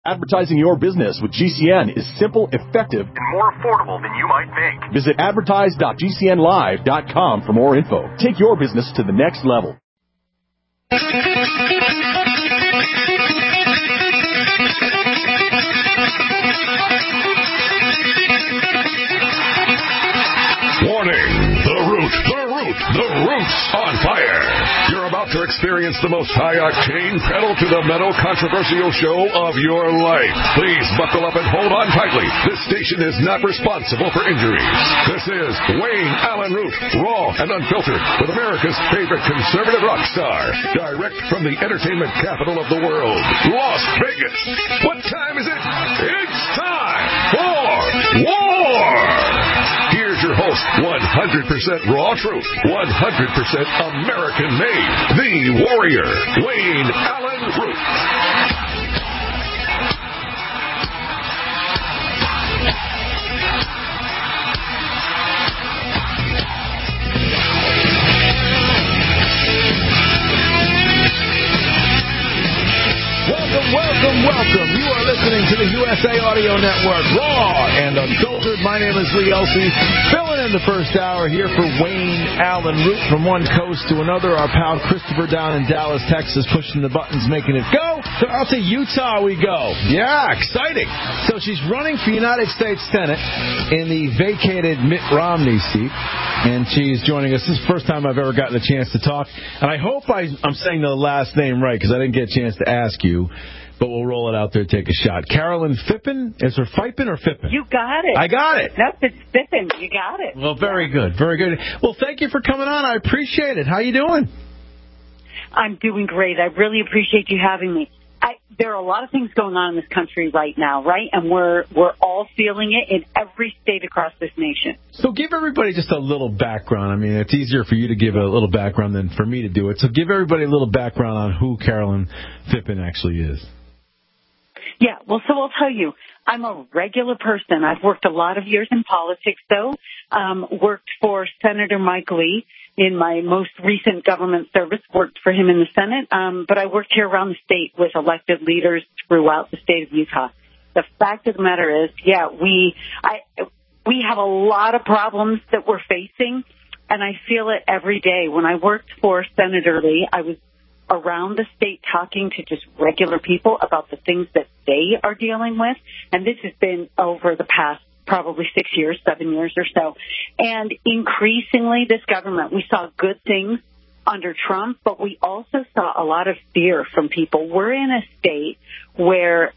Advertising your business with GCN is simple, effective, and more affordable than you might think. Visit advertise.gcnlive.com for more info. Take your business to the next level. Warning! The Root's on fire! You're about to experience the most high-octane, pedal-to-the-metal controversial show of your life. Please buckle up and hold on tightly. This station is not responsible for injuries. This is Wayne Allen Root, raw and unfiltered, with America's favorite conservative rock star. Direct from the entertainment capital of the world, Las Vegas. What time is it? It's time for war! Here's your host, 100% raw truth, 100% American made, the warrior, Wayne Allen Root. Welcome. You are listening to the USA Audio Network, raw and unfiltered. My name is Lee Elsey, filling in the first hour here for Wayne Allen Root from one coast to another. Our pal Christopher down in Dallas, Texas, pushing the buttons, making it go. So out to Utah we go. Yeah, exciting. So she's running for United States Senate in the vacated Mitt Romney seat, and she's joining us. This is the first time I've ever gotten a chance to talk, and I hope I'm saying the last name right because I didn't get a chance to ask you. But we'll roll it out there, take a shot. Carolyn Phippen? Is there Phippen or Phippen? You got it. I got it. Nope, it's Phippen. You got it. Well, very good. Very good. Well, thank you for coming on. I appreciate it. How you doing? I'm doing great. I really appreciate you having me. There are a lot of things going on in this country right now, right? And we're all feeling it in every state across this nation. So give everybody just a little background. I mean, it's easier for you to give a little background than for me to do it. So give everybody a little background on who Carolyn Phippen actually is. Yeah, well, so I'll tell you, I'm a regular person. I've worked a lot of years in politics, though. Worked for Senator Mike Lee in my most recent government service, worked for him in the Senate. But I worked here around the state with elected leaders throughout the state of Utah. The fact of the matter is, yeah, we have a lot of problems that we're facing, and I feel it every day. When I worked for Senator Lee, I was around the state talking to just regular people about the things that they are dealing with. And this has been over the past probably 7 years or so. And increasingly, this government, we saw good things under Trump, but we also saw a lot of fear from people. We're in a state where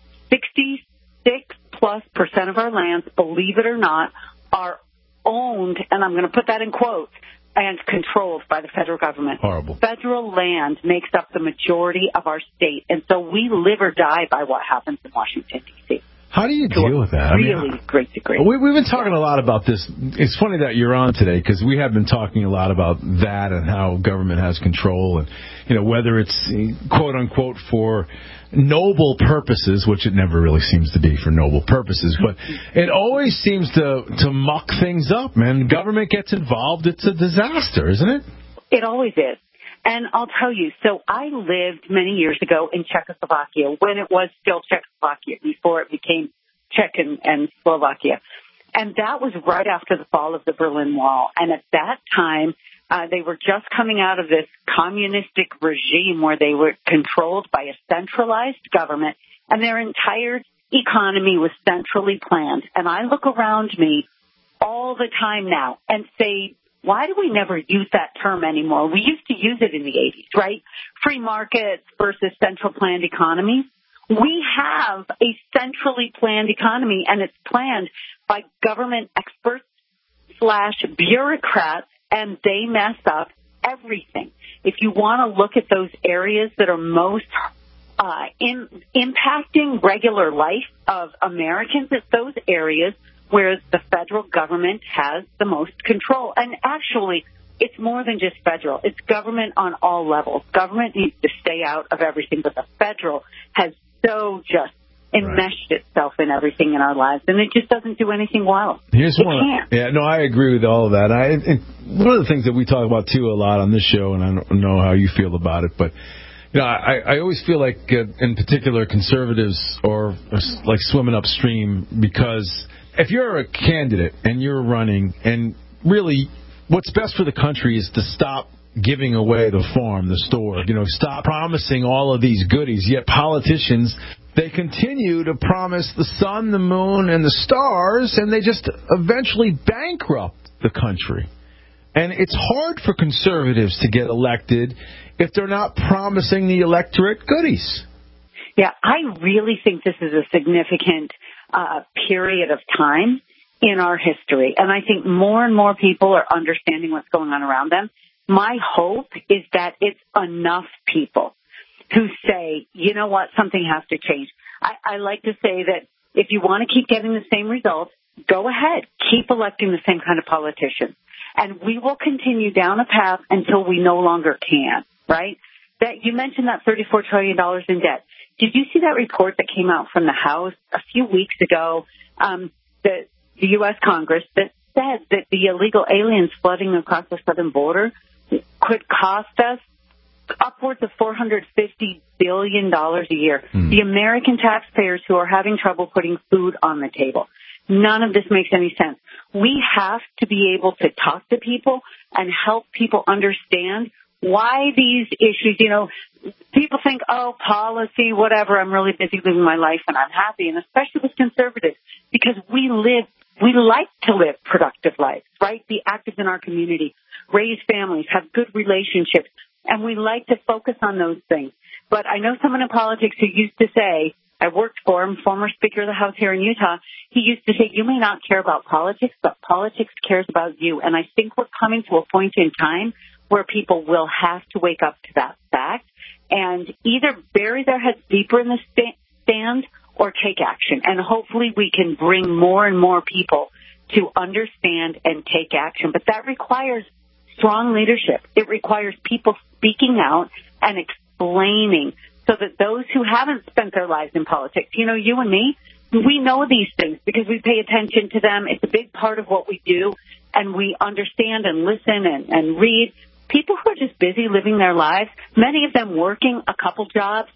66+% of our lands, believe it or not, are owned, and I'm going to put that in quotes, and controlled by the federal government. Horrible. Federal land makes up the majority of our state, and so we live or die by what happens in Washington, D.C. How do you deal with that? Really great degree. We've been talking a lot about this. It's funny that you're on today because we have been talking a lot about that and how government has control and, you know, whether it's quote unquote for noble purposes, which it never really seems to be for noble purposes, but it always seems to muck things up, man. Government gets involved, it's a disaster, isn't it? It always is. And I'll tell you, so I lived many years ago in Czechoslovakia when it was still Czechoslovakia before it became Czech and Slovakia. And that was right after the fall of the Berlin Wall. And at that time, they were just coming out of this communistic regime where they were controlled by a centralized government, and their entire economy was centrally planned. And I look around me all the time now and say, why do we never use that term anymore? We used to use it in the 80s, right? Free markets versus central planned economies. We have a centrally planned economy, and it's planned by government experts / bureaucrats, and they mess up everything. If you want to look at those areas that are most impacting regular life of Americans, it's those areas where the federal government has the most control. And actually, it's more than just federal. It's government on all levels. Government needs to stay out of everything, but the federal has so just enmeshed itself in everything in our lives, and it just doesn't do anything well. Here's one. Yeah, no, I agree with all of that. One of the things that we talk about, too, a lot on this show, and I don't know how you feel about it, but Yeah, I always feel like, in particular, conservatives are like swimming upstream, because if you're a candidate and you're running, and really what's best for the country is to stop giving away the farm, the store, stop promising all of these goodies, yet politicians, they continue to promise the sun, the moon, and the stars, and they just eventually bankrupt the country. And it's hard for conservatives to get elected if they're not promising the electorate goodies. Yeah, I really think this is a significant period of time in our history. And I think more and more people are understanding what's going on around them. My hope is that it's enough people who say, you know what, something has to change. I like to say that if you want to keep getting the same results, go ahead. Keep electing the same kind of politicians. And we will continue down a path until we no longer can, right? That you mentioned that $34 trillion in debt. Did you see that report that came out from the House a few weeks ago, the U.S. Congress, that said that the illegal aliens flooding across the southern border could cost us upwards of $450 billion a year. The American taxpayers who are having trouble putting food on the table. None of this makes any sense. We have to be able to talk to people and help people understand why these issues, people think, oh, policy, whatever, I'm really busy living my life and I'm happy, and especially with conservatives, because we like to live productive lives, right? Be active in our community, raise families, have good relationships, and we like to focus on those things. But I know someone in politics who used to say, I worked for him, former Speaker of the House here in Utah. He used to say, you may not care about politics, but politics cares about you. And I think we're coming to a point in time where people will have to wake up to that fact and either bury their heads deeper in the sand or take action. And hopefully we can bring more and more people to understand and take action. But that requires strong leadership. It requires people speaking out and explaining, so that those who haven't spent their lives in politics, you and me, we know these things because we pay attention to them. It's a big part of what we do, and we understand and listen and read. People who are just busy living their lives, many of them working a couple jobs,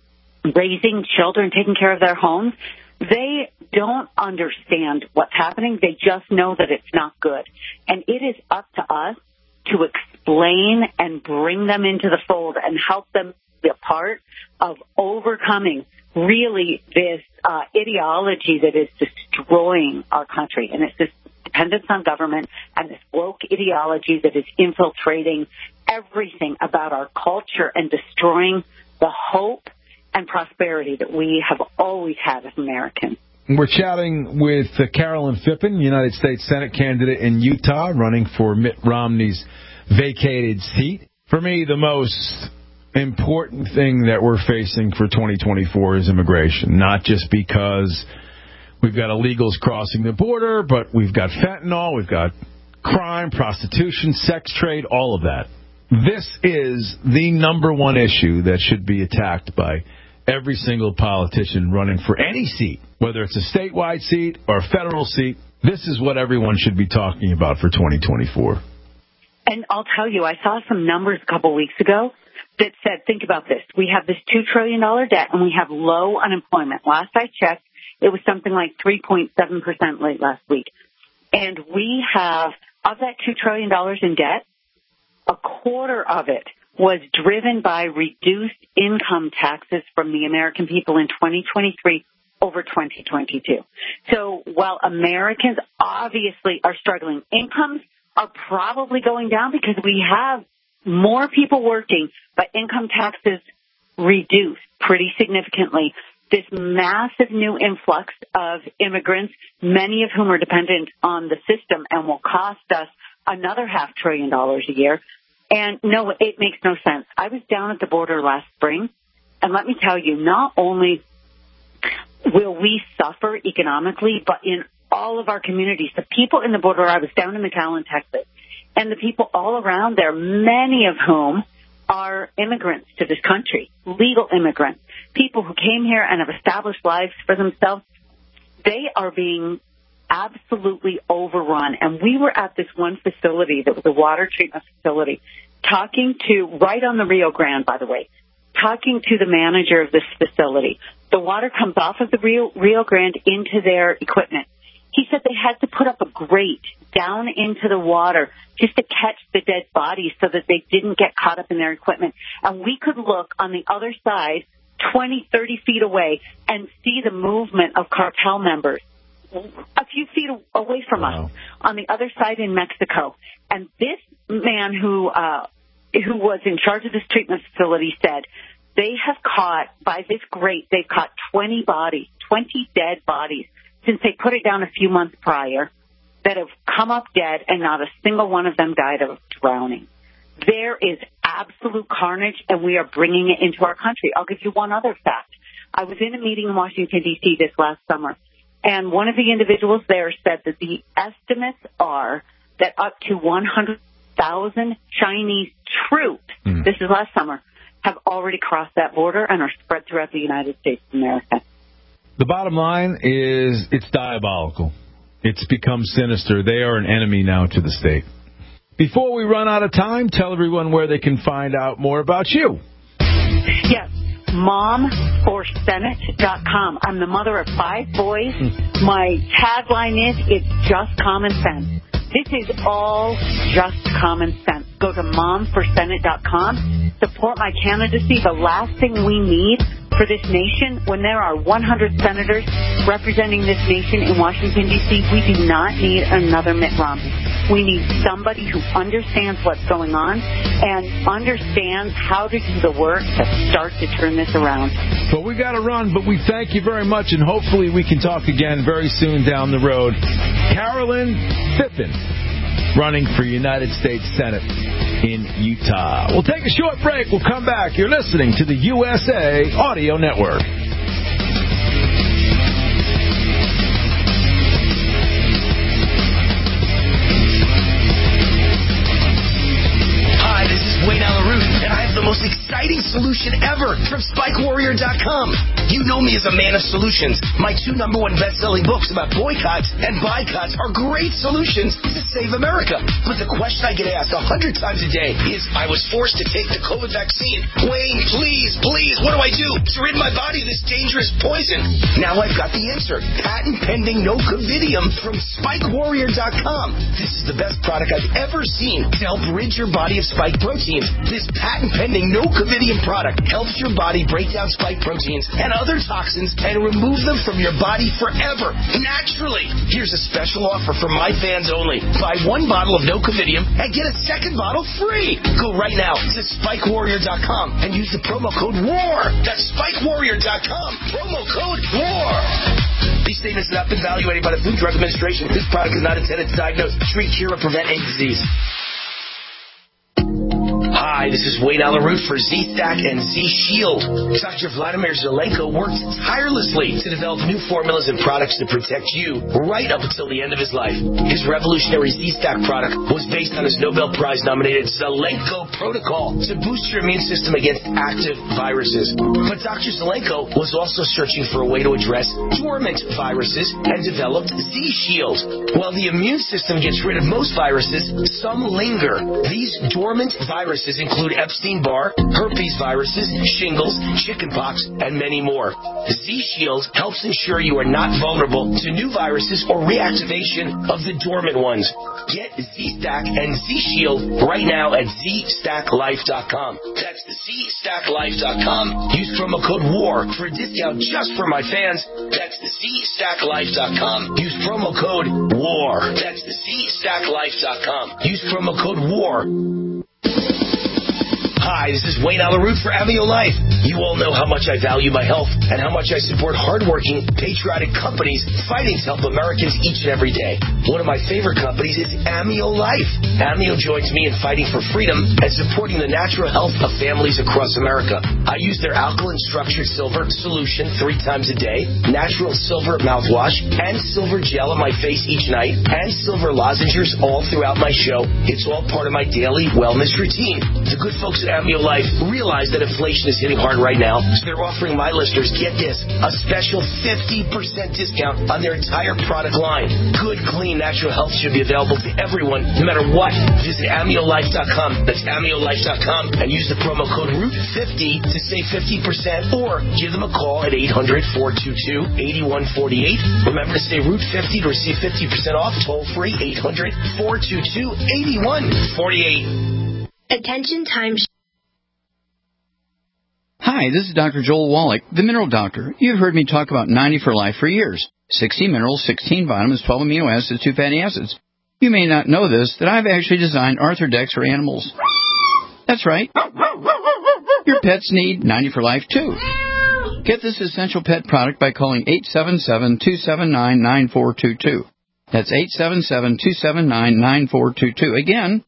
raising children, taking care of their homes, they don't understand what's happening. They just know that it's not good. And it is up to us to explain and bring them into the fold and help them be a part of overcoming really this ideology that is destroying our country. And it's this dependence on government and this woke ideology that is infiltrating everything about our culture and destroying the hope and prosperity that we have always had as Americans. We're chatting with Carolyn Phippen, United States Senate candidate in Utah, running for Mitt Romney's vacated seat. For me, the most important thing that we're facing for 2024 is immigration, not just because we've got illegals crossing the border, but we've got fentanyl, we've got crime, prostitution, sex trade, all of that. This is the number one issue that should be attacked by every single politician running for any seat, whether it's a statewide seat or a federal seat. This is what everyone should be talking about for 2024. And I'll tell you, I saw some numbers a couple weeks ago that said, think about this. We have this $2 trillion debt and we have low unemployment. Last I checked, it was something like 3.7% late last week. And we have, of that $2 trillion in debt, a quarter of it was driven by reduced income taxes from the American people in 2023 over 2022. So while Americans obviously are struggling, incomes are probably going down because we have more people working, but income taxes reduced pretty significantly. This massive new influx of immigrants, many of whom are dependent on the system and will cost us another $500 billion a year. And no, it makes no sense. I was down at the border last spring, and let me tell you, not only will we suffer economically, but in all of our communities, the people in the border, I was down in McAllen, Texas, and the people all around there, many of whom are immigrants to this country, legal immigrants, people who came here and have established lives for themselves, they are being absolutely overrun. And we were at this one facility that was a water treatment facility, talking to, right on the Rio Grande, by the way, talking to the manager of this facility. The water comes off of the Rio Grande into their equipment. He said they had to put up a grate down into the water just to catch the dead bodies so that they didn't get caught up in their equipment. And we could look on the other side, 20, 30 feet away, and see the movement of cartel members a few feet away from us on the other side in Mexico. And this man who was in charge of this treatment facility said they have caught, by this grate, they've caught 20 dead bodies since they put it down a few months prior that have come up dead, and not a single one of them died of drowning. There is absolute carnage, and we are bringing it into our country. I'll give you one other fact. I was in a meeting in Washington, D.C. this last summer, and one of the individuals there said that the estimates are that up to 100,000 Chinese troops, this is last summer, have already crossed that border and are spread throughout the United States of America. The bottom line is it's diabolical. It's become sinister. They are an enemy now to the state. Before we run out of time, tell everyone where they can find out more about you. Yes, momforsenate.com. I'm the mother of 5 boys. My tagline is, it's just common sense. This is all just common sense. Go to momforsenate.com. Support my candidacy. The last thing we need for this nation, when there are 100 senators representing this nation in Washington, D.C., we do not need another Mitt Romney. We need somebody who understands what's going on and understands how to do the work to start to turn this around. Well, we got to run, but we thank you very much, and hopefully we can talk again very soon down the road. Carolyn Phippen, running for United States Senate in Utah. We'll take a short break. We'll come back. You're listening to the USA Audio Network. Hi, this is Wayne Alaroot, and I have the most exciting solution ever from SpikeWarrior.com. You know me as a man of solutions. My 2 #1 best-selling books about boycotts and boycotts are great solutions to save America. But the question I get asked 100 times a day is, I was forced to take the COVID vaccine. Wayne, please, what do I do to rid my body of this dangerous poison? Now I've got the answer. Patent-pending Nocovidium from SpikeWarrior.com. This is the best product I've ever seen to help rid your body of spike proteins. This patent-pending Nocovidium product helps your body break down spike proteins and other toxins and remove them from your body forever, naturally. Here's a special offer for my fans only. Buy 1 bottle of Nocovidium and get a 2nd bottle free. Go right now to SpikeWarrior.com and use the promo code WAR. That's SpikeWarrior.com, promo code WAR. These statements have not been evaluated by the Food and Drug Administration. This product is not intended to diagnose, treat, cure, or prevent any disease. Hi, this is Wayne Alaroot for Z-Stack and Z-Shield. Dr. Vladimir Zelenko worked tirelessly to develop new formulas and products to protect you right up until the end of his life. His revolutionary Z-Stack product was based on his Nobel Prize-nominated Zelenko protocol to boost your immune system against active viruses. But Dr. Zelenko was also searching for a way to address dormant viruses and developed Z-Shield. While the immune system gets rid of most viruses, some linger. These dormant viruses include Epstein-Barr, herpes viruses, shingles, chickenpox, and many more. Z-Shield helps ensure you are not vulnerable to new viruses or reactivation of the dormant ones. Get Z-Stack and Z-Shield right now at ZStackLife.com. That's ZStackLife.com. Use promo code WAR for a discount just for my fans. That's ZStackLife.com. Use promo code WAR. That's ZStackLife.com. Use promo code WAR. Hi, this is Wayne Alaroot for Amio Life. You all know how much I value my health and how much I support hardworking, patriotic companies fighting to help Americans each and every day. One of my favorite companies is Amio Life. Amio joins me in fighting for freedom and supporting the natural health of families across America. I use their alkaline structured silver solution 3 times a day, natural silver mouthwash, and silver gel on my face each night, and silver lozenges all throughout my show. It's all part of my daily wellness routine. The good folks at Amio Life realize that inflation is hitting hard right now, so they're offering my listeners, get this, a special 50% discount on their entire product line. Good, clean, natural health should be available to everyone, no matter what. Visit AmioLife.com. That's AmioLife.com and use the promo code ROOT50 to save 50%, or give them a call at 800-422-8148. Remember to say ROOT50 to receive 50% off. Toll free 800-422-8148. Attention time. Hi, this is Dr. Joel Wallach, the Mineral Doctor. You've heard me talk about 90 for Life for years. 60 minerals, 16 vitamins, 12 amino acids, 2 fatty acids. You may not know this, that I've actually designed Arthrodex for animals. That's right. Your pets need 90 for Life, too. Get this essential pet product by calling 877-279-9422. That's 877-279-9422. Again,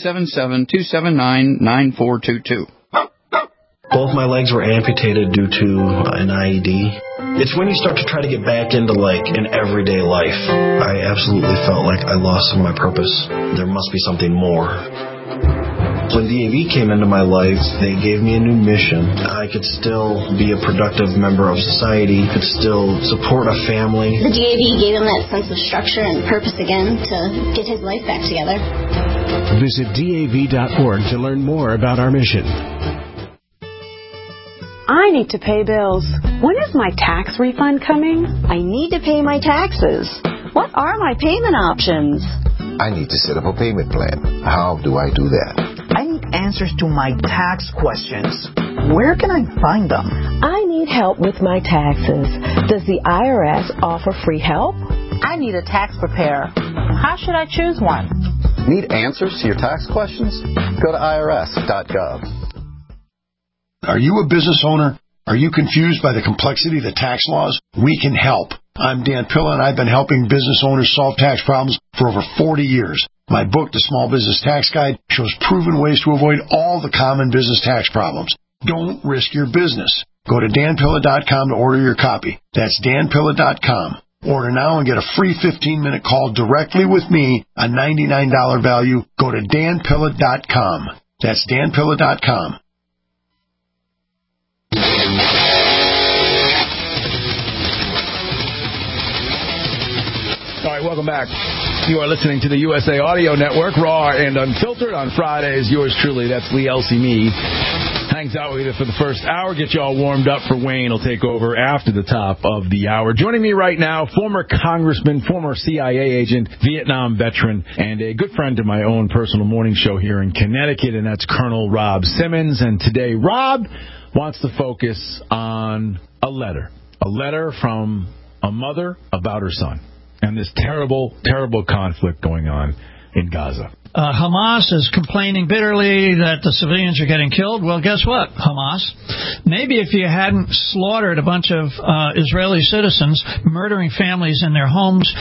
877-279-9422. Both my legs were amputated due to an IED. It's when you start to try to get back into, an everyday life. I absolutely felt like I lost some of my purpose. There must be something more. When DAV came into my life, they gave me a new mission. I could still be a productive member of society, could still support a family. The DAV gave him that sense of structure and purpose again to get his life back together. Visit DAV.org to learn more about our mission. I need to pay bills. When is my tax refund coming? I need to pay my taxes. What are my payment options? I need to set up a payment plan. How do I do that? I need answers to my tax questions. Where can I find them? I need help with my taxes. Does the IRS offer free help? I need a tax preparer. How should I choose one? Need answers to your tax questions? Go to irs.gov. Are you a business owner? Are you confused by the complexity of the tax laws? We can help. I'm Dan Pilla, and I've been helping business owners solve tax problems for over 40 years. My book, The Small Business Tax Guide, shows proven ways to avoid all the common business tax problems. Don't risk your business. Go to danpilla.com to order your copy. That's danpilla.com. Order now and get a free 15-minute call directly with me, a $99 value. Go to danpilla.com. That's danpilla.com. All right, welcome back. You are listening to the USA Audio Network, raw and unfiltered on Fridays. Yours truly, that's Lee Elsie Me, hangs out with you for the first hour, get you all warmed up for Wayne. He'll take over after the top of the hour. Joining me right now, former congressman, former CIA agent, Vietnam veteran, and a good friend of my own personal morning show here in Connecticut, and that's Colonel Rob Simmons. And today, Rob wants to focus on a letter from a mother about her son, and this terrible, terrible conflict going on in Gaza. Hamas is complaining bitterly that the civilians are getting killed. Well, guess what, Hamas? Maybe if you hadn't slaughtered a bunch of Israeli citizens, murdering families in their homes,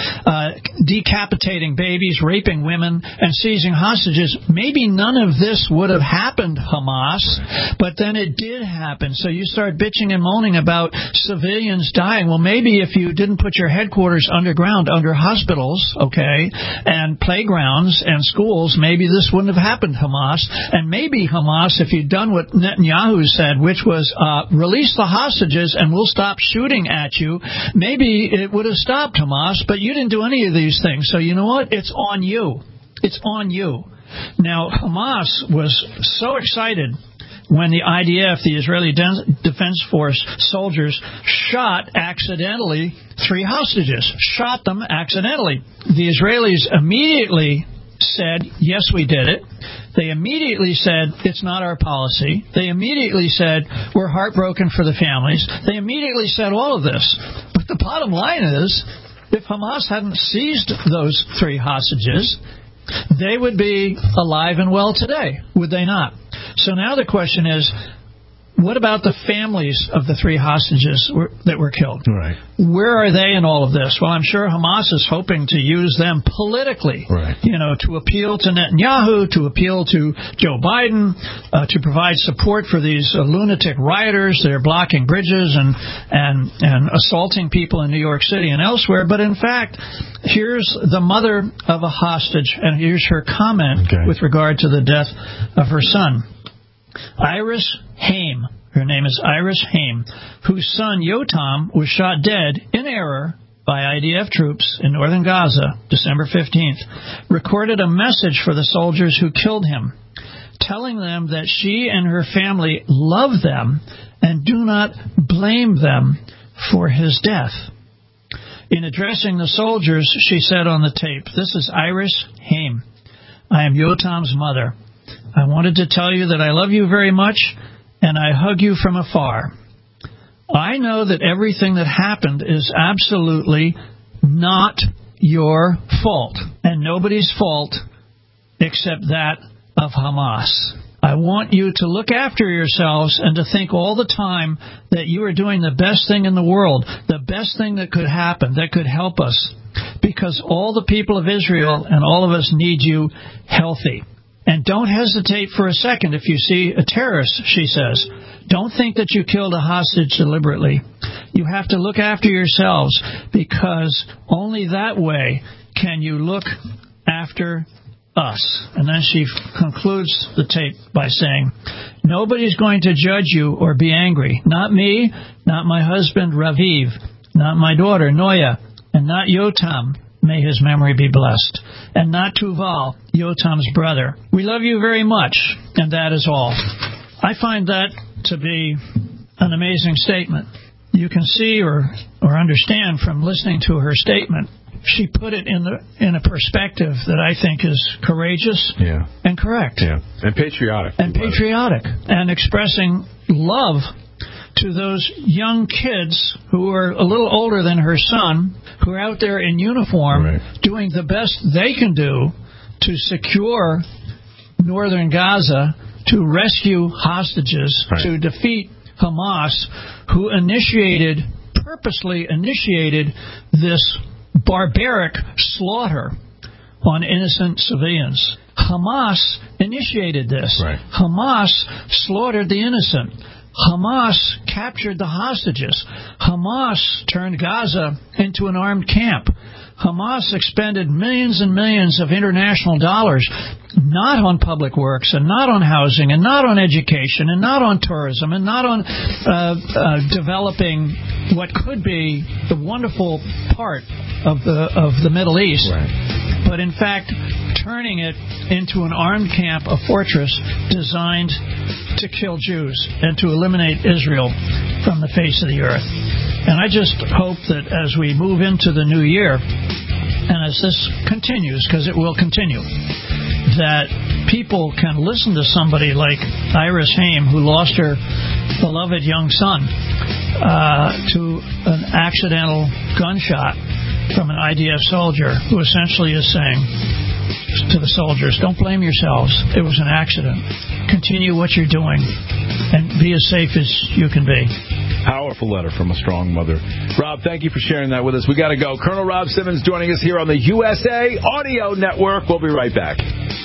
decapitating babies, raping women, and seizing hostages, maybe none of this would have happened, Hamas. But then it did happen. So you start bitching and moaning about civilians dying. Well, maybe if you didn't put your headquarters underground, under hospitals, okay, and playgrounds and schools, maybe this wouldn't have happened, Hamas. And maybe, Hamas, if you'd done what Netanyahu said, which was release the hostages and we'll stop shooting at you, maybe it would have stopped, Hamas. But you didn't do any of these things. So you know what? It's on you. It's on you. Now, Hamas was so excited when the IDF, the Israeli Defense Force soldiers, shot accidentally 3 hostages. Shot them accidentally. The Israelis immediately said, yes, we did it. They immediately said, it's not our policy. They immediately said, we're heartbroken for the families. They immediately said all of this. But the bottom line is, if Hamas hadn't seized those 3 hostages, they would be alive and well today, would they not? So now the question is, what about the families of the 3 hostages that were killed? Right. Where are they in all of this? Well, I'm sure Hamas is hoping to use them politically, right, to appeal to Netanyahu, to appeal to Joe Biden, to provide support for these lunatic rioters that are blocking bridges and assaulting people in New York City and elsewhere. But in fact, here's the mother of a hostage, and here's her comment with regard to the death of her son. Iris Haim, her name is Iris Haim, whose son Yotam was shot dead in error by IDF troops in northern Gaza, December 15th, recorded a message for the soldiers who killed him, telling them that she and her family love them and do not blame them for his death. In addressing the soldiers, she said on the tape, "This is Iris Haim. I am Yotam's mother. I wanted to tell you that I love you very much, and I hug you from afar. I know that everything that happened is absolutely not your fault, and nobody's fault except that of Hamas. I want you to look after yourselves and to think all the time that you are doing the best thing in the world, the best thing that could happen, that could help us, because all the people of Israel and all of us need you healthy. And don't hesitate for a second if you see a terrorist," she says. "Don't think that you killed a hostage deliberately. You have to look after yourselves, because only that way can you look after us." And then she concludes the tape by saying, "Nobody's going to judge you or be angry. Not me, not my husband Raviv, not my daughter Noya, and not Yotam, may his memory be blessed, and not Tuval, Yotam's brother. We love you very much, and that is all." I find that to be an amazing statement. You can see or understand from listening to her statement, she put it in a perspective that I think is courageous and correct. Yeah, and patriotic. And expressing love to those young kids who are a little older than her son, who are out there in uniform doing the best they can do to secure northern Gaza, to rescue hostages, to defeat Hamas, who purposely initiated this barbaric slaughter on innocent civilians. Hamas initiated this. Hamas slaughtered the innocent. Hamas captured the hostages. Hamas turned Gaza into an armed camp. Hamas expended millions and millions of international dollars, not on public works, and not on housing, and not on education, and not on tourism, and not on developing what could be the wonderful part of the Middle East, but in fact turning it into an armed camp, a fortress designed to kill Jews and to eliminate Israel from the face of the earth. And I just hope that as we move into the new year, and as this continues, because it will continue, that people can listen to somebody like Iris Haim, who lost her beloved young son to an accidental gunshot from an IDF soldier, who essentially is saying to the soldiers, don't blame yourselves. It was an accident. Continue what you're doing and be as safe as you can be. Powerful letter from a strong mother. Rob, thank you for sharing that with us. We got to go. Colonel Rob Simmons joining us here on the USA Audio Network. We'll be right back.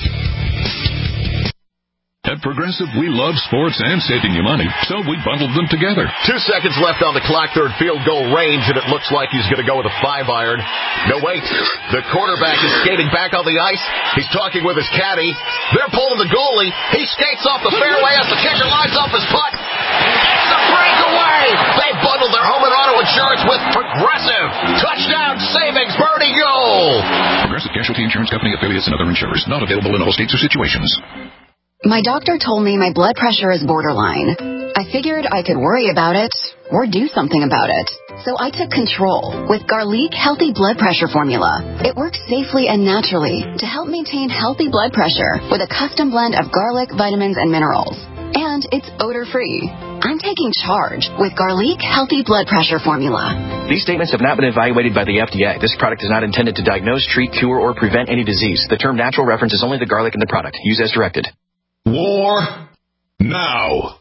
At Progressive, we love sports and saving you money, so we bundled them together. 2 seconds left on the clock, third field goal range, and it looks like he's going to go with a 5-iron. No, wait. The quarterback is skating back on the ice. He's talking with his caddy. They're pulling the goalie. He skates off the fairway as the kicker lines up his putt. It's a breakaway. They bundled their home and auto insurance with Progressive. Touchdown savings, birdie goal. Progressive Casualty Insurance Company, affiliates, and other insurers. Not available in all states or situations. My doctor told me my blood pressure is borderline. I figured I could worry about it or do something about it. So I took control with Garlic Healthy Blood Pressure Formula. It works safely and naturally to help maintain healthy blood pressure with a custom blend of garlic, vitamins, and minerals. And it's odor-free. I'm taking charge with Garlic Healthy Blood Pressure Formula. These statements have not been evaluated by the FDA. This product is not intended to diagnose, treat, cure, or prevent any disease. The term natural references only the garlic in the product. Use as directed. War now.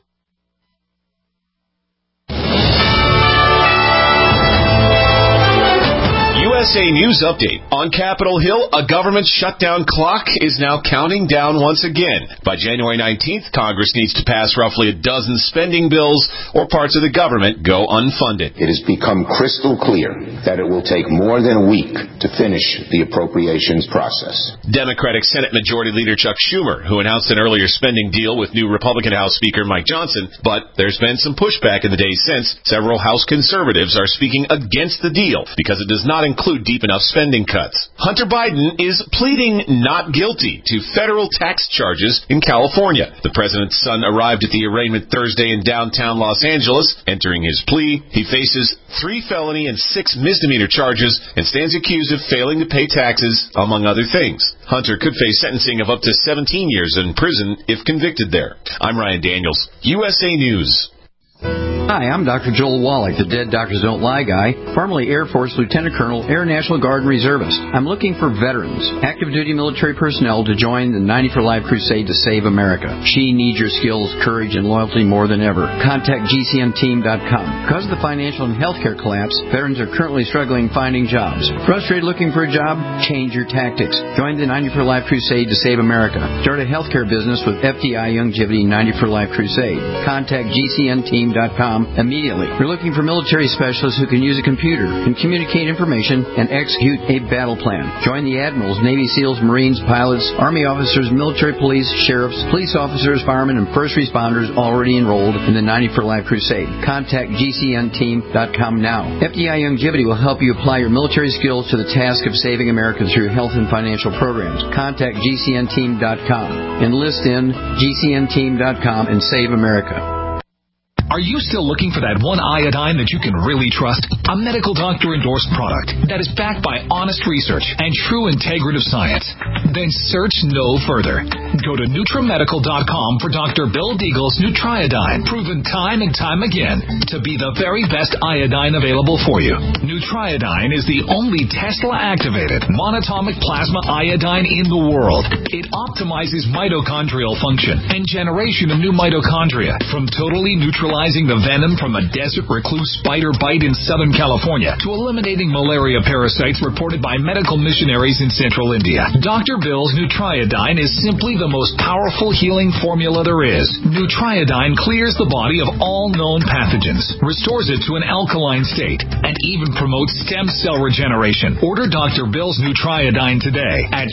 USA News Update. On Capitol Hill, a government shutdown clock is now counting down once again. By January 19th, Congress needs to pass roughly a dozen spending bills or parts of the government go unfunded. It has become crystal clear that it will take more than a week to finish the appropriations process. Democratic Senate Majority Leader Chuck Schumer, who announced an earlier spending deal with new Republican House Speaker Mike Johnson, but there's been some pushback in the days since. Several House conservatives are speaking against the deal because it does not include deep enough spending cuts. Hunter Biden is pleading not guilty to federal tax charges in California. The president's son arrived at the arraignment Thursday in downtown Los Angeles. Entering his plea, he faces 3 felony and 6 misdemeanor charges and stands accused of failing to pay taxes, among other things. Hunter could face sentencing of up to 17 years in prison if convicted there. I'm Ryan Daniels, USA News. Hi, I'm Dr. Joel Wallach, the Dead Doctors Don't Lie guy, formerly Air Force Lieutenant Colonel, Air National Guard Reservist. I'm looking for veterans, active duty military personnel to join the 90 for Life crusade to save America. She needs your skills, courage, and loyalty more than ever. Contact GCNteam.com. Because of the financial and healthcare collapse, veterans are currently struggling finding jobs. Frustrated looking for a job? Change your tactics. Join the 90 for Life crusade to save America. Start a healthcare business with FDI Longevity 90 for Life crusade. Contact GCNteam.com immediately. We're looking for military specialists who can use a computer, can communicate information, and execute a battle plan. Join the admirals, Navy SEALs, Marines, pilots, Army officers, military police, sheriffs, police officers, firemen, and first responders already enrolled in the 90 for Life crusade. Contact GCNteam.com now. FDI Longevity will help you apply your military skills to the task of saving America through health and financial programs. Contact GCNteam.com. Enlist in GCNteam.com and save America. Are you still looking for that one iodine that you can really trust? A medical doctor-endorsed product that is backed by honest research and true integrative science? Then search no further. Go to NutriMedical.com for Dr. Bill Deagle's Nutriodine, proven time and time again to be the very best iodine available for you. Nutriodine is the only Tesla-activated monatomic plasma iodine in the world. It optimizes mitochondrial function and generation of new mitochondria from totally neutralizing the venom from a desert recluse spider bite in Southern California to eliminating malaria parasites reported by medical missionaries in central India. Dr. Bill's Nutriodine is simply the most powerful healing formula there is. Nutriodine clears the body of all known pathogens, restores it to an alkaline state, and even promotes stem cell regeneration. Order Dr. Bill's Nutriodine today at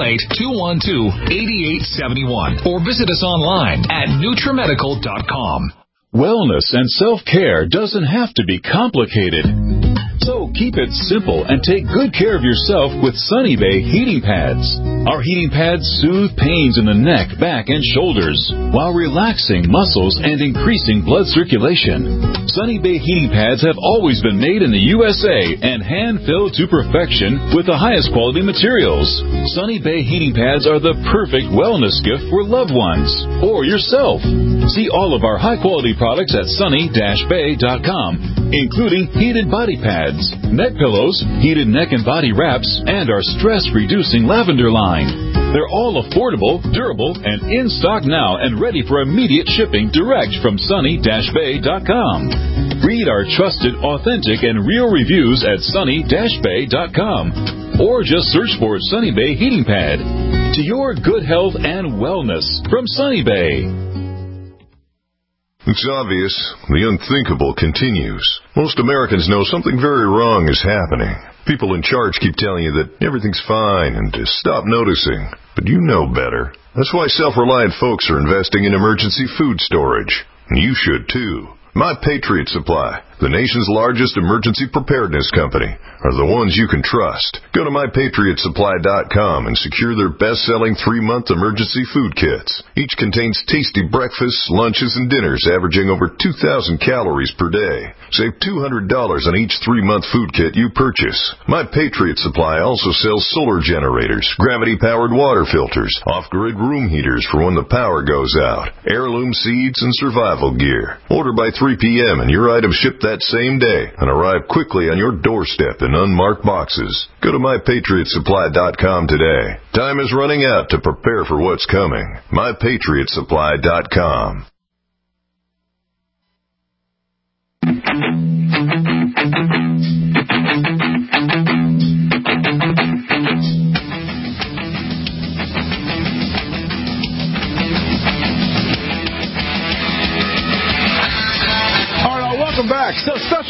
888-212-8871 or visit us online at NutriMedical.com. Wellness and self-care doesn't have to be complicated. So keep it simple and take good care of yourself with Sunny Bay heating pads. Our heating pads soothe pains in the neck, back, and shoulders while relaxing muscles and increasing blood circulation. Sunny Bay heating pads have always been made in the USA and hand-filled to perfection with the highest quality materials. Sunny Bay heating pads are the perfect wellness gift for loved ones or yourself. See all of our high-quality products at sunny-bay.com, including heated body pads, neck pillows, heated neck and body wraps, and our stress-reducing lavender line. They're all affordable, durable, and in stock now and ready for immediate shipping direct from sunny-bay.com. Read our trusted, authentic, and real reviews at sunny-bay.com or just search for Sunny Bay Heating Pad. To your good health and wellness from Sunny Bay. It's obvious. The unthinkable continues. Most Americans know something very wrong is happening. People in charge keep telling you that everything's fine and to stop noticing. But you know better. That's why self-reliant folks are investing in emergency food storage. And you should too. My Patriot Supply, the nation's largest emergency preparedness company, are the ones you can trust. Go to MyPatriotSupply.com and secure their best-selling 3-month emergency food kits. Each contains tasty breakfasts, lunches, and dinners averaging over 2,000 calories per day. Save $200 on each 3-month food kit you purchase. My Patriot Supply also sells solar generators, gravity-powered water filters, off-grid room heaters for when the power goes out, heirloom seeds, and survival gear. Order by 3 p.m. and your items ship that same day and arrive quickly on your doorstep in unmarked boxes. Go to MyPatriotSupply.com today. Time is running out to prepare for what's coming. MyPatriotSupply.com.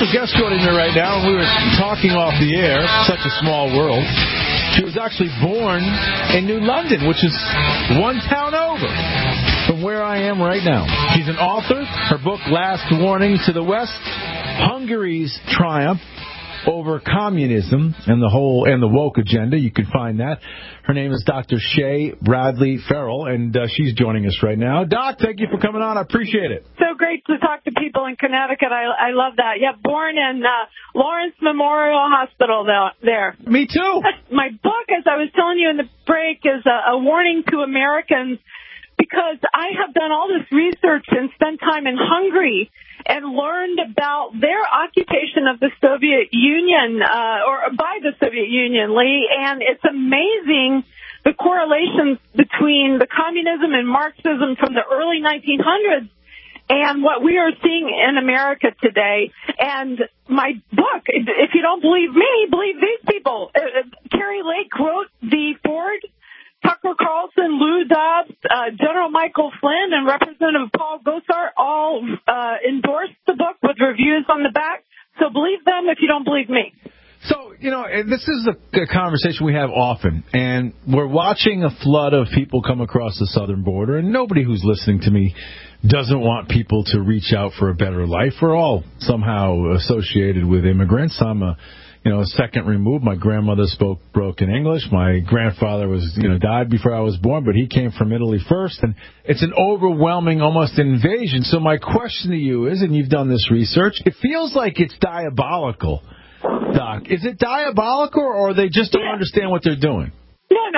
special guest joining me right now, and we were talking off the air. Such a small world. She was actually born in New London, which is one town over from where I am right now. She's an author. Her book, Last Warning to the West, Hungary's Triumph over Communism and the woke agenda. You can find that. Her name is Dr. Shay Bradley Farrell, and she's joining us right now. Doc, thank you for coming on. I appreciate it. So great to talk to people in Connecticut. I love that. Yeah, born in Lawrence Memorial Hospital there. Me too. My book, as I was telling you in the break, is a warning to Americans, because I have done all this research and spent time in Hungary and learned about their occupation of the Soviet Union, or by the Soviet Union, Lee, and it's amazing the correlations between the communism and Marxism from the early 1900s and what we are seeing in America today. And my book, if you don't believe me, believe these people. Carrie Lake wrote the Ford, Tucker Carlson, Lou Dobbs, General Michael Flynn, and Representative Paul Gosar all endorsed the book with reviews on the back. So believe them if you don't believe me. So, this is a conversation we have often, and we're watching a flood of people come across the southern border, and nobody who's listening to me doesn't want people to reach out for a better life. We're all somehow associated with immigrants. I'm a second removed. My grandmother spoke broken English. My grandfather died before I was born, but he came from Italy first. And it's an overwhelming, almost invasion. So my question to you is, and you've done this research, it feels like it's diabolical, Doc. Is it diabolical, or they just don't understand what they're doing? No.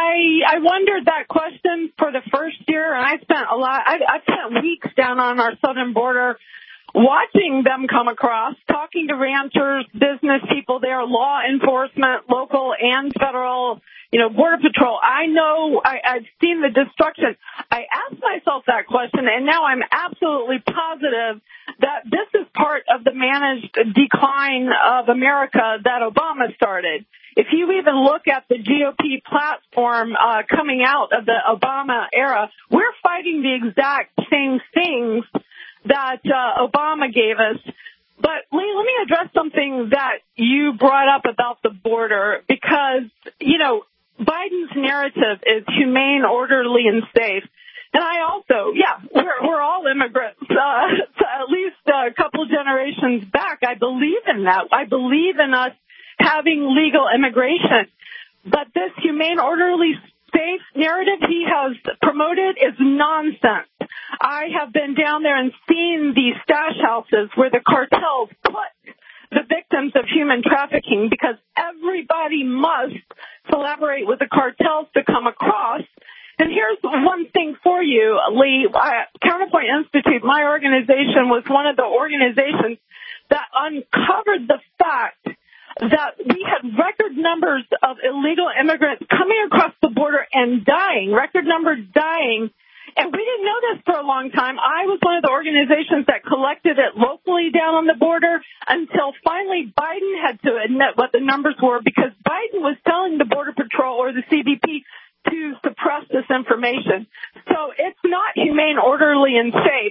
I wondered that question for the first year, and I spent weeks down on our southern border watching them come across, talking to ranchers, business people there, law enforcement, local and federal, Border Patrol. I know I've seen the destruction. I asked myself that question, and now I'm absolutely positive that this is part of the managed decline of America that Obama started. If you even look at the GOP platform coming out of the Obama era, we're fighting the exact same things that Obama gave us. But, Lee, let me address something that you brought up about the border, because, Biden's narrative is humane, orderly, and safe. And I also, we're all immigrants, at least a couple generations back. I believe in that. I believe in us having legal immigration. But this humane, orderly, safe narrative he has promoted is nonsense. I have been down there and seen these stash houses where the cartels put the victims of human trafficking, because everybody must collaborate with the cartels to come across. And here's one thing for you, Lee. Counterpoint Institute, my organization, was one of the organizations that uncovered the fact that we had record numbers of illegal immigrants coming across the border and dying, record numbers dying. And we didn't know this for a long time. I was one of the organizations that collected it locally down on the border until finally Biden had to admit what the numbers were, because Biden was telling the Border Patrol or the CBP to suppress this information. So it's not humane, orderly, and safe.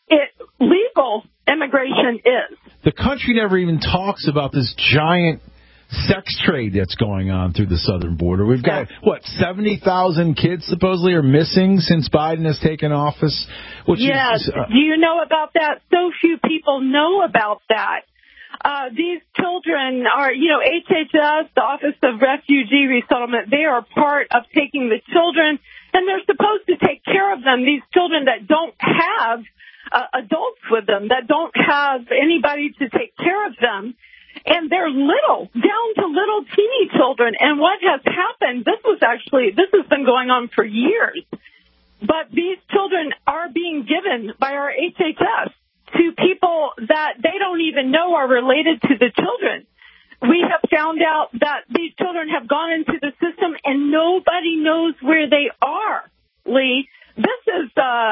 Legal immigration is. The country never even talks about this giant sex trade that's going on through the southern border. We've got, 70,000 kids supposedly are missing since Biden has taken office? Yes. Do you know about that? So few people know about that. These children are, HHS, the Office of Refugee Resettlement, they are part of taking the children, and they're supposed to take care of them. These children that don't have adults with them, that don't have anybody to take care of them. And they're little, down to little teeny children. And what has happened, this has been going on for years. But these children are being given by our HHS to people that they don't even know are related to the children. We have found out that these children have gone into the system and nobody knows where they are, Lee. This is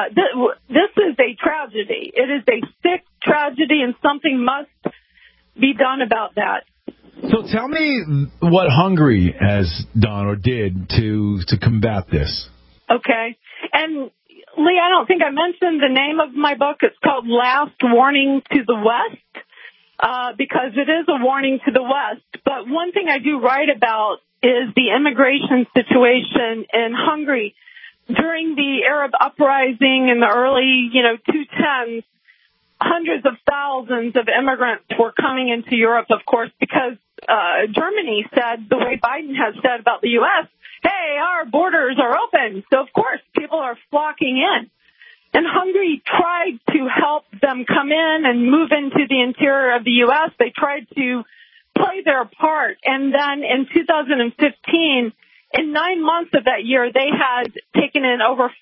a tragedy. It is a sick tragedy, and something must be done about that. So tell me what Hungary has done or did to combat this. Okay. And, Lee, I don't think I mentioned the name of my book. It's called Last Warning to the West. because it is a warning to the West. But one thing I do write about is the immigration situation in Hungary. During the Arab uprising in the early, 2010s, hundreds of thousands of immigrants were coming into Europe, of course, because Germany said, the way Biden has said about the U.S., hey, our borders are open. So, of course, people are flocking in. And Hungary tried to help them come in and move into the interior of the U.S. They tried to play their part. And then in 2015, in 9 months of that year, they had taken in over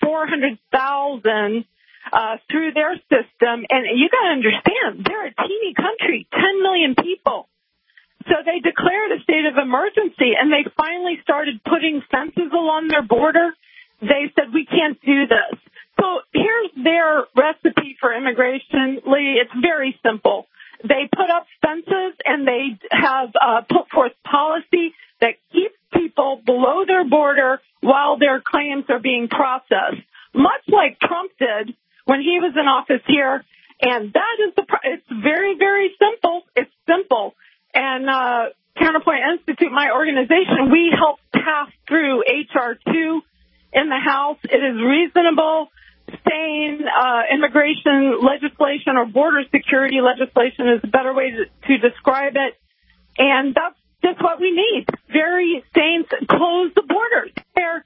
400,000 through their system. And you got to understand, they're a teeny country, 10 million people. So they declared a state of emergency, and they finally started putting fences along their border. They said, we can't do this. So here's their recipe for immigration, Lee. It's very simple. They put up fences, and they have put forth policy that keeps people below their border while their claims are being processed, much like Trump did when he was in office here. And that is it's very, very simple. It's simple. And Counterpoint Institute, my organization, we helped pass through H.R. 2 in the House. It is reasonable, sane immigration legislation, or border security legislation is a better way to describe it. And that's just what we need. Very sane, close the borders. They're,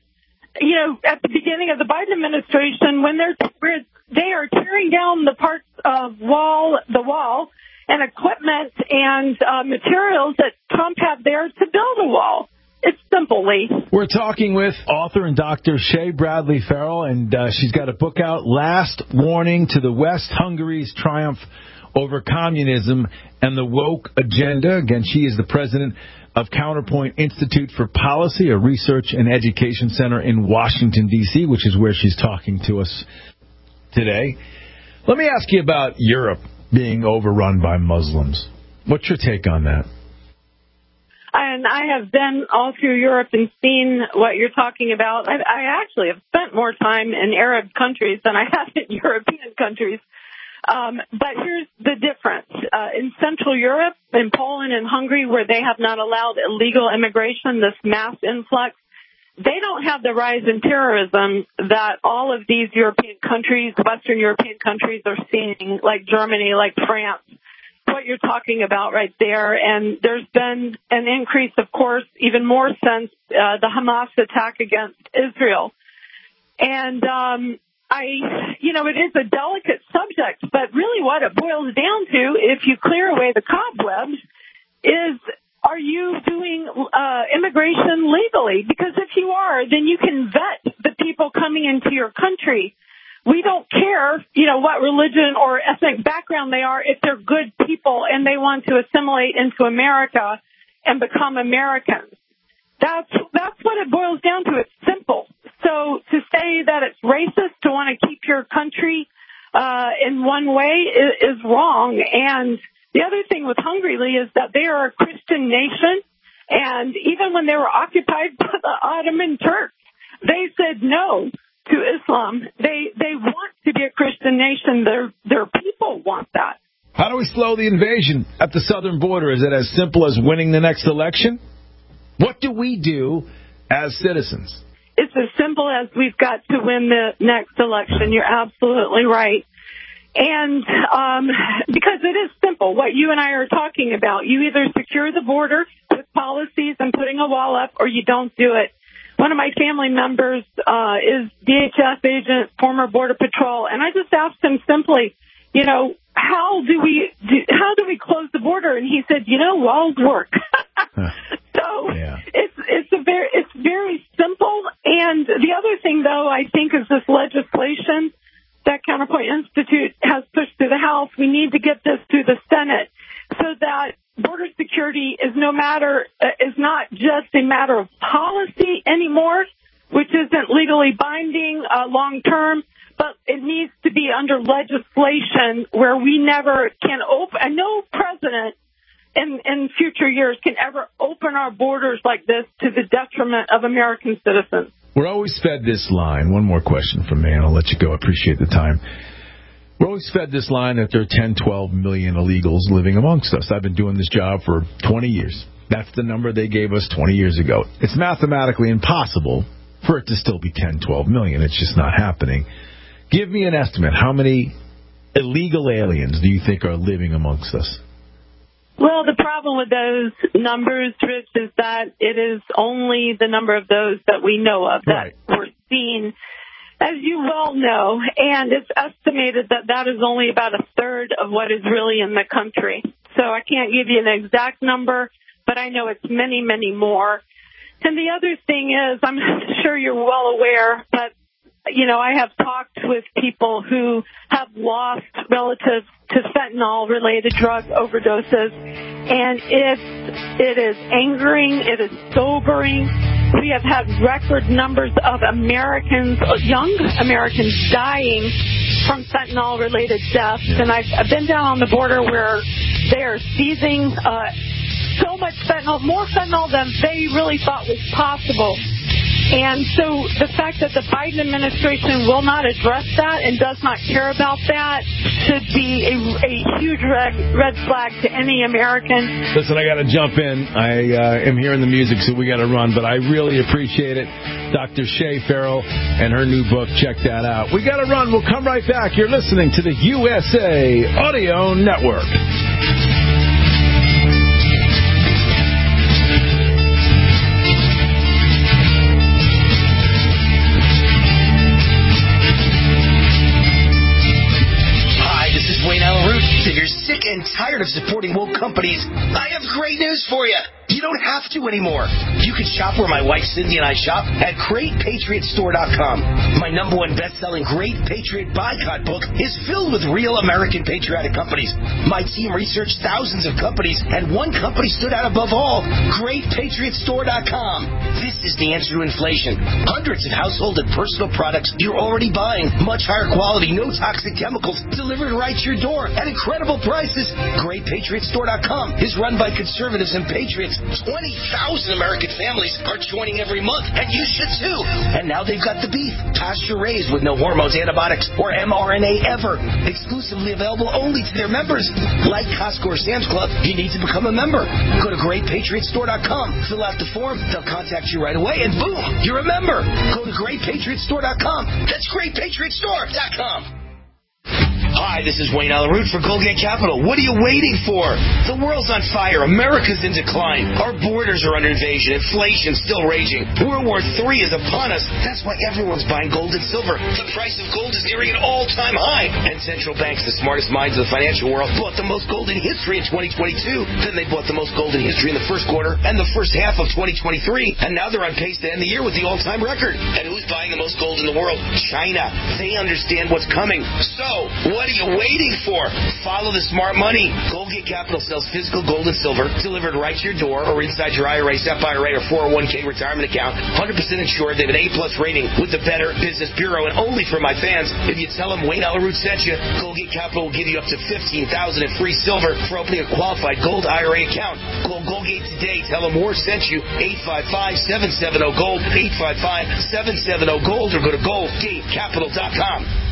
at the beginning of the Biden administration, when they are tearing down the parts of the wall and equipment and materials that Trump had there to build a wall. It's simple, Lee. We're talking with author and Dr. Shea Bradley Farrell, and she's got a book out, Last Warning to the West, Hungary's Triumph Over Communism and the Woke Agenda. Again, she is the president of Counterpoint Institute for Policy, a research and education center in Washington, D.C., which is where she's talking to us today. Let me ask you about Europe being overrun by Muslims. What's your take on that? And I have been all through Europe and seen what you're talking about. I actually have spent more time in Arab countries than I have in European countries. But here's the difference. In Central Europe, in Poland and Hungary, where they have not allowed illegal immigration, this mass influx, they don't have the rise in terrorism that all of these European countries, Western European countries, are seeing, like Germany, like France, what you're talking about right there. And there's been an increase, of course, even more since the Hamas attack against Israel. And it is a delicate subject, but really what it boils down to, if you clear away the cobwebs, is, are you doing immigration legally? Because if you are, then you can vet the people coming into your country. We don't care, what religion or ethnic background they are, if they're good people and they want to assimilate into America and become Americans. That's what it boils down to. It's simple. So to say that it's racist to want to keep your country in one way is wrong. And the other thing with Hungary, Lee, is that they are a Christian nation. And even when they were occupied by the Ottoman Turks, they said no to Islam. They want to be a Christian nation. Their people want that. How do we slow the invasion at the southern border? Is it as simple as winning the next election? What do we do as citizens? It's as simple as we've got to win the next election. You're absolutely right. And because it is simple, what you and I are talking about, you either secure the border with policies and putting a wall up, or you don't do it. One of my family members is DHS agent, former Border Patrol, and I just asked him simply, how do we close the border? And he said, walls work. So yeah. It's very simple. And the other thing, though, I think, is this legislation that Counterpoint Institute has pushed through the House. We need to get this through the Senate so that border security is not just a matter of policy anymore, which isn't legally binding long term, but it needs to be under legislation where we never can open. No president in future years can ever open our borders like this to the detriment of American citizens. We're always fed this line. One more question from me, and I'll let you go. I appreciate the time. We're always fed this line that there are 10, 12 million illegals living amongst us. I've been doing this job for 20 years. That's the number they gave us 20 years ago. It's mathematically impossible for it to still be 10, 12 million. It's just not happening. Give me an estimate. How many illegal aliens do you think are living amongst us? Well, the problem with those numbers, Rich, is that it is only the number of those that we know of that we're seeing, as you well know, and it's estimated that that is only about a third of what is really in the country. So I can't give you an exact number, but I know it's many, many more. And the other thing is, I'm sure you're well aware, but you know, I have talked with people who have lost relatives to fentanyl-related drug overdoses, and it is angering, it is sobering. We have had record numbers of Americans, young Americans, dying from fentanyl-related deaths, and I've been down on the border where they are seizing so much fentanyl, more fentanyl than they really thought was possible. And so the fact that the Biden administration will not address that and does not care about that should be a huge red flag to any American. Listen, I got to jump in. I am hearing the music, so we got to run. But I really appreciate it. Dr. Shay Farrell and her new book. Check that out. We got to run. We'll come right back. You're listening to the USA Audio Network. If you're sick and tired of supporting woke companies, I have great news for you. You don't have to anymore. You can shop where my wife Cindy and I shop at GreatPatriotStore.com. My number one best-selling Great Patriot Boycott book is filled with real American patriotic companies. My team researched thousands of companies, and one company stood out above all, GreatPatriotStore.com. This is the answer to inflation. Hundreds of household and personal products you're already buying. Much higher quality, no toxic chemicals, delivered right to your door at incredible prices. GreatPatriotStore.com is run by conservatives and patriots. 20,000 American families are joining every month, and you should too. And now they've got the beef, pasture-raised with no hormones, antibiotics, or mRNA ever. Exclusively available only to their members. Like Costco or Sam's Club, you need to become a member. Go to GreatPatriotStore.com, fill out the form, they'll contact you right away, and boom, you're a member. Go to GreatPatriotStore.com. That's GreatPatriotStore.com. Hi, this is Wayne Allen Root for Goldgate Capital. What are you waiting for? The world's on fire. America's in decline. Our borders are under invasion. Inflation's still raging. World War III is upon us. That's why everyone's buying gold and silver. The price of gold is nearing an all-time high. And central banks, the smartest minds of the financial world, bought the most gold in history in 2022. Then they bought the most gold in history in the first quarter and the first half of 2023. And now they're on pace to end the year with the all-time record. And who's buying the most gold in the world? China. They understand what's coming. So, what are you waiting for? Follow the smart money. Goldgate Capital sells physical gold and silver delivered right to your door or inside your IRA, SEP IRA, or 401k retirement account. 100% insured. They have an A+ rating with the Better Business Bureau. And only for my fans, if you tell them Wayne Allen Root sent you, Goldgate Capital will give you up to $15,000 in free silver for opening a qualified gold IRA account. Call Goldgate today. Tell them Moore sent you. 855-770-GOLD. 855-770-GOLD, or go to GoldgateCapital.com.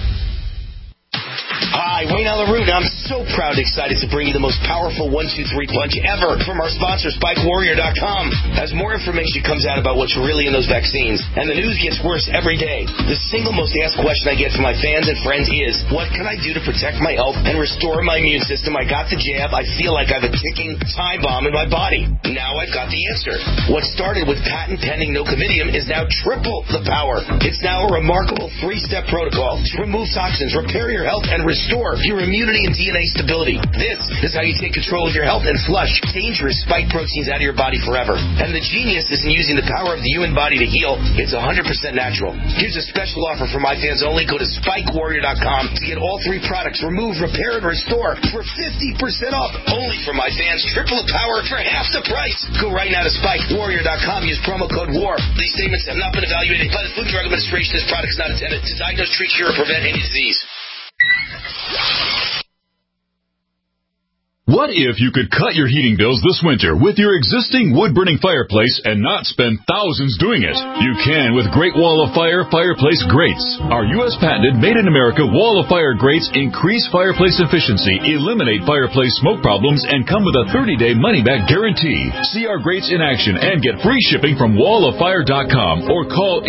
Hi, Wayne Allen Root. I'm so proud and excited to bring you the most powerful 1-2-3 punch ever from our sponsor, SpikeWarrior.com. As more information comes out about what's really in those vaccines, and the news gets worse every day, the single most asked question I get from my fans and friends is, what can I do to protect my health and restore my immune system? I got the jab. I feel like I have a ticking time bomb in my body. Now I've got the answer. What started with patent-pending nocomidium is now triple the power. It's now a remarkable 3-step protocol to remove toxins, repair your health, and restore your immunity and DNA stability. This is how you take control of your health and flush dangerous spike proteins out of your body forever. And the genius isn't using the power of the human body to heal. It's 100% natural. Here's a special offer for my fans only. Go to SpikeWarrior.com to get all 3 products, remove, repair, and restore for 50% off. Only for my fans. Triple the power for half the price. Go right now to SpikeWarrior.com. Use promo code WAR. These statements have not been evaluated by the Food and Drug Administration. This product is not intended to diagnose, treat, cure, or prevent any disease. What if you could cut your heating bills this winter with your existing wood-burning fireplace and not spend thousands doing it? You can with Great Wall of Fire fireplace grates. Our U.S. patented made-in-America Wall of Fire grates increase fireplace efficiency, eliminate fireplace smoke problems, and come with a 30-day money-back guarantee. See our grates in action and get free shipping from walloffire.com or call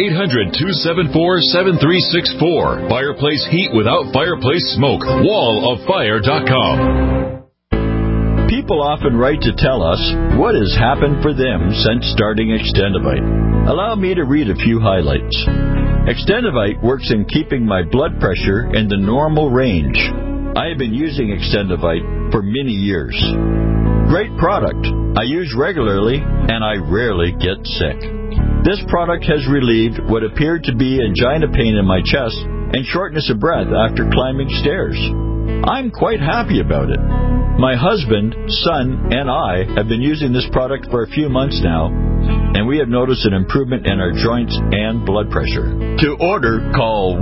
800-274-7364. Fireplace heat without fireplace smoke. walloffire.com. People often write to tell us what has happened for them since starting Extendivite. Allow me to read a few highlights. Extendivite works in keeping my blood pressure in the normal range. I have been using Extendivite for many years. Great product. I use regularly and I rarely get sick. This product has relieved what appeared to be angina pain in my chest and shortness of breath after climbing stairs. I'm quite happy about it. My husband, son, and I have been using this product for a few months now, and we have noticed an improvement in our joints and blood pressure. To order, call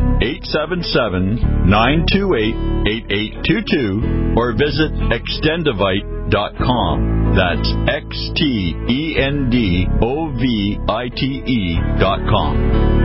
1-877-928-8822 or visit Extendivite.com. That's Extendovite.com.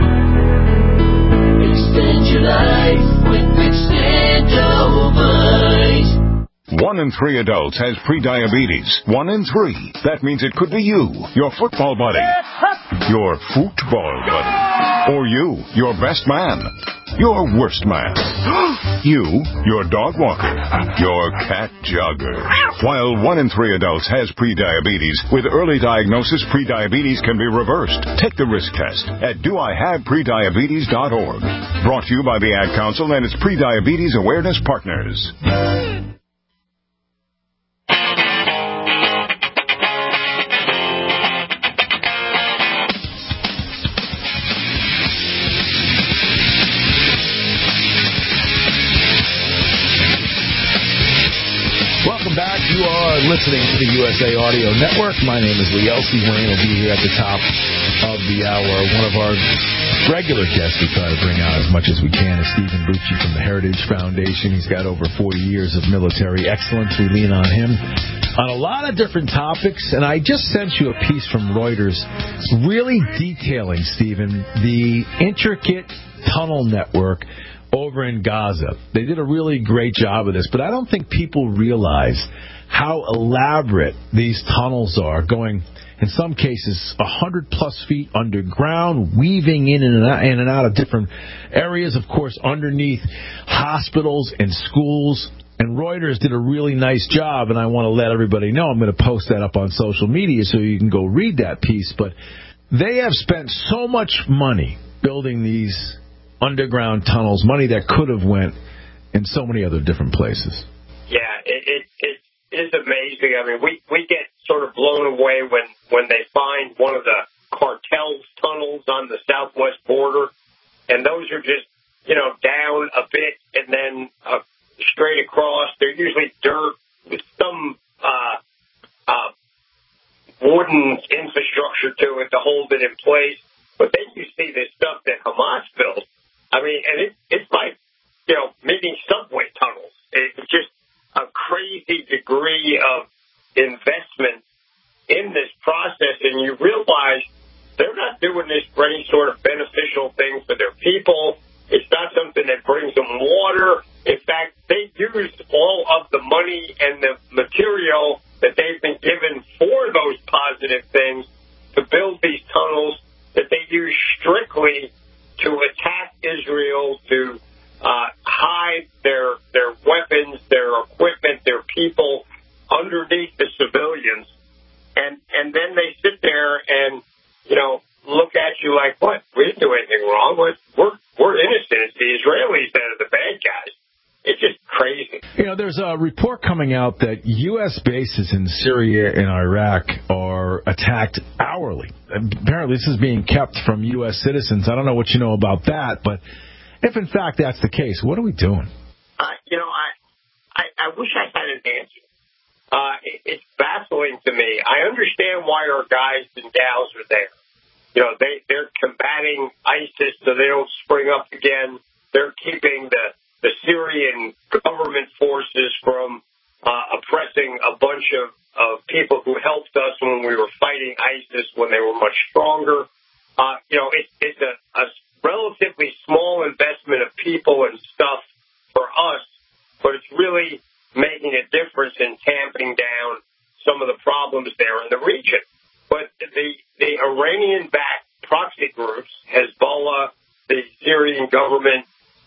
Extend your life with Extendovite. 1 in 3 adults has prediabetes. 1 in 3. That means it could be you, your football buddy, your football buddy, or you, your best man, your worst man, you, your dog walker, your cat jogger. While 1 in 3 adults has prediabetes, with early diagnosis, prediabetes can be reversed. Take the risk test at doihaveprediabetes.org. Brought to you by the Ad Council and its Prediabetes Awareness Partners. Back. You are listening to the USA Audio Network. My name is Lee Elsey. Wayne will be here at the top of the hour. One of our regular guests we try to bring out as much as we can is Stephen Bucci from the Heritage Foundation. He's got over 40 years of military excellence. We lean on him on a lot of different topics, and I just sent you a piece from Reuters really detailing, Stephen, the intricate tunnel network over in Gaza. They did a really great job of this, but I don't think people realize how elaborate these tunnels are, going, in some cases, 100-plus feet underground, weaving in and out of different areas, of course, underneath hospitals and schools. And Reuters did a really nice job, and I want to let everybody know. I'm going to post that up on social media so you can go read that piece. But they have spent so much money building these underground tunnels, money that could have went in so many other different places. Yeah, it is amazing. I mean, we get sort of blown away when they find one of the cartel's tunnels on the southwest border, and those are just, down a bit and then straight across. They're usually dirt with some wooden infrastructure to it to hold it in place. But then you see this stuff that Hamas built. I mean, and it's like, maybe subway tunnels. It's just a crazy degree of investment in this process. And you realize they're not doing this for any sort of beneficial thing for their people. It's not something that brings them water. In fact, they use all of the money and the material that they've been given for those positive things to build these tunnels that they use strictly to attack Israel, to hide their weapons, their equipment, their people underneath the civilians. And then they sit there and, look at you like, what? We didn't do anything wrong. We're innocent. It's the Israelis that are the bad guys. It's just crazy. There's a report coming out that U.S. bases in Syria and Iraq are attacked hourly. Apparently, this is being kept from U.S. citizens. I don't know what you know about that, but if, in fact, that's the case, what are we doing? I wish I had an answer. It's baffling to me. I understand why our guys and gals are there. They're combating ISIS so they don't spring up again. They're keeping the Syrian government forces from oppressing a bunch of people who helped us when we were fighting ISIS when they were much stronger. It's a relatively small investment of people and stuff for us, but it's really making a difference in tamping down some of the problems there in the region. But the Iranian-backed proxy groups, Hezbollah, the Syrian government,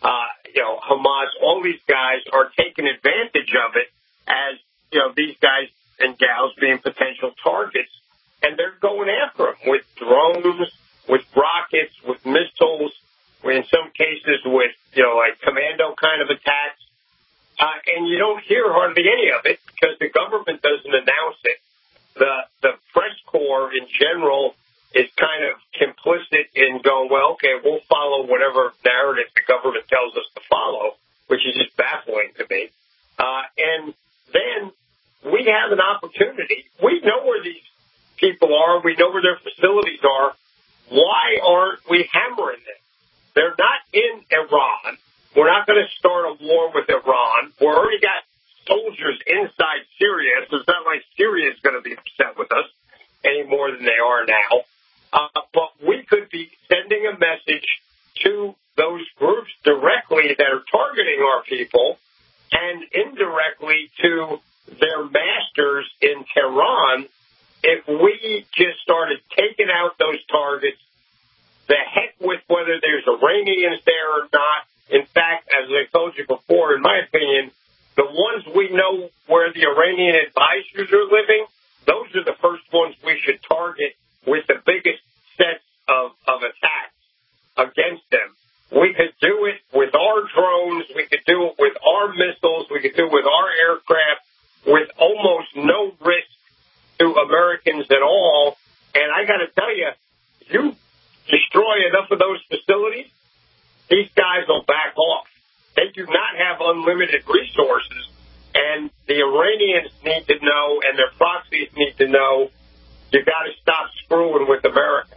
Hamas, all these guys are taking advantage of it as, these guys and gals being potential targets. And they're going after them with drones, with rockets, with missiles, in some cases with, like commando kind of attacks. And you don't hear hardly any of it because the government doesn't announce it. The press corps in general is kind of complicit in going, well, okay, we'll follow whatever narrative the government tells us to follow, which is just baffling to me. And then we have an opportunity. We know where these people are. We know where their facilities are. Why aren't we hammering them? They're not in Iran. We're not going to start a war with Iran. We've already got soldiers inside Syria, so it's not like Syria is going to be upset with us any more than they are now. But we could be sending a message to those groups directly that are targeting our people and indirectly to their masters in Tehran. If we just started taking out those targets, the heck with whether there's Iranians there or not. In fact, as I told you before, in my opinion, the ones we know where the Iranian advisors are living, those are the first ones we should target with the biggest sets of attacks against them. We could do it with our drones. We could do it with our missiles. We could do it with our aircraft with almost no risk to Americans at all. And I got to tell you, you destroy enough of those facilities, these guys will back off. They do not have unlimited resources, and the Iranians need to know, and their proxies need to know, you got to stop screwing with America,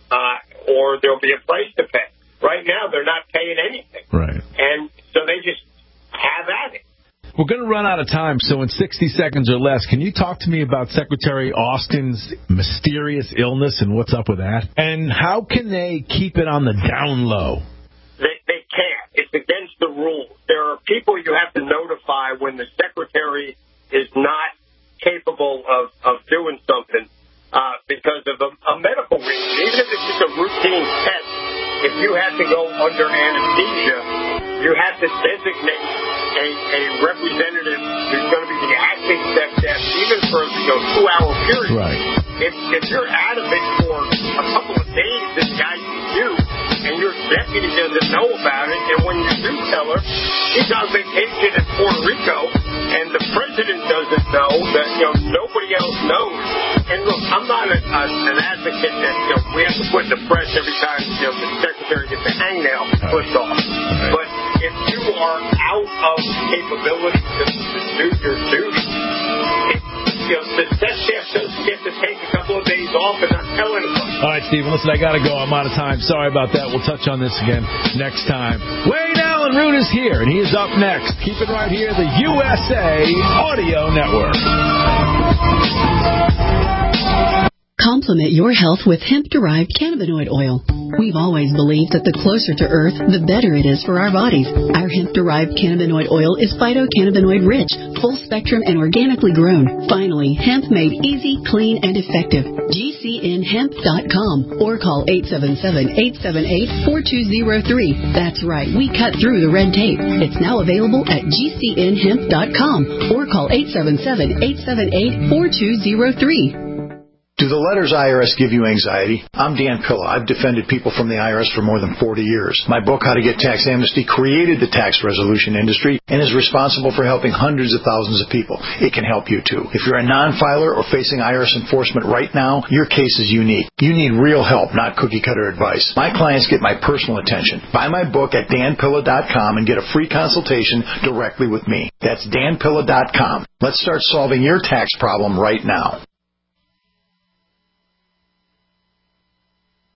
or there'll be a price to pay. Right now, they're not paying anything. Right. And so they just have at it. We're going to run out of time, so in 60 seconds or less, can you talk to me about Secretary Austin's mysterious illness and what's up with that? And how can they keep it on the down low? They can't. It's against the rules. There are people you have to notify when the secretary is not capable of doing something because of a medical reason. Even if it's just a routine test, if you have to go under anesthesia, you have to designate a representative who's going to be the acting step desk, even for a 2-hour period. Right. If you're out of it for a couple of days, this guy can do, and your deputy doesn't know about it, and when you do tell her, she's on vacation in Puerto Rico, and the president doesn't know, that nobody else knows. And look, I'm not an advocate that we have to put in the press every time the secretary gets a hangnail pushed off. But if you are out of capability to do your duty, the test staff doesn't get to take a couple of days off and not tell anybody. All right, Stephen, listen, I got to go. I'm out of time. Sorry about that. We'll touch on this again next time. Wayne Allen Root is here, and he is up next. Keep it right here, the USA Audio Network. Complement your health with hemp-derived cannabinoid oil. We've always believed that the closer to Earth, the better it is for our bodies. Our hemp-derived cannabinoid oil is phytocannabinoid-rich, full-spectrum, and organically grown. Finally, hemp made easy, clean, and effective. GCNhemp.com or call 877-878-4203. That's right, we cut through the red tape. It's now available at GCNhemp.com or call 877-878-4203. Do the letters IRS give you anxiety? I'm Dan Pilla. I've defended people from the IRS for more than 40 years. My book, How to Get Tax Amnesty, created the tax resolution industry and is responsible for helping hundreds of thousands of people. It can help you, too. If you're a non-filer or facing IRS enforcement right now, your case is unique. You need real help, not cookie-cutter advice. My clients get my personal attention. Buy my book at danpilla.com and get a free consultation directly with me. That's danpilla.com. Let's start solving your tax problem right now.